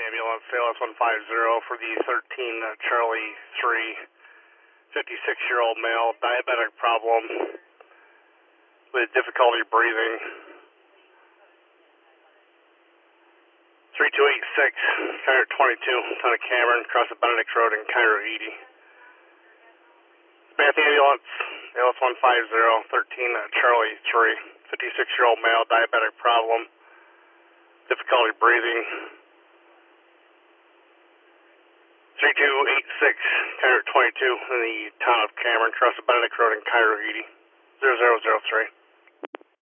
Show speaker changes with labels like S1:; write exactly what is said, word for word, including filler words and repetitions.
S1: ambulance, A L S one five zero for the thirteen uh, Charlie three, fifty-six-year-old male, diabetic problem with difficulty breathing. three two eight six, Cairo twenty-two, Ton of Cameron, across the Benedict Road in Cairo, Edie. Bath ambulance, A L S one five zero, thirteen uh, Charlie three, fifty-six-year-old male, diabetic problem, difficulty breathing. three two eight six, Cairo twenty-two, in the town of Cameron, across the Benedict Road in Cairo, Edie. zero zero zero three.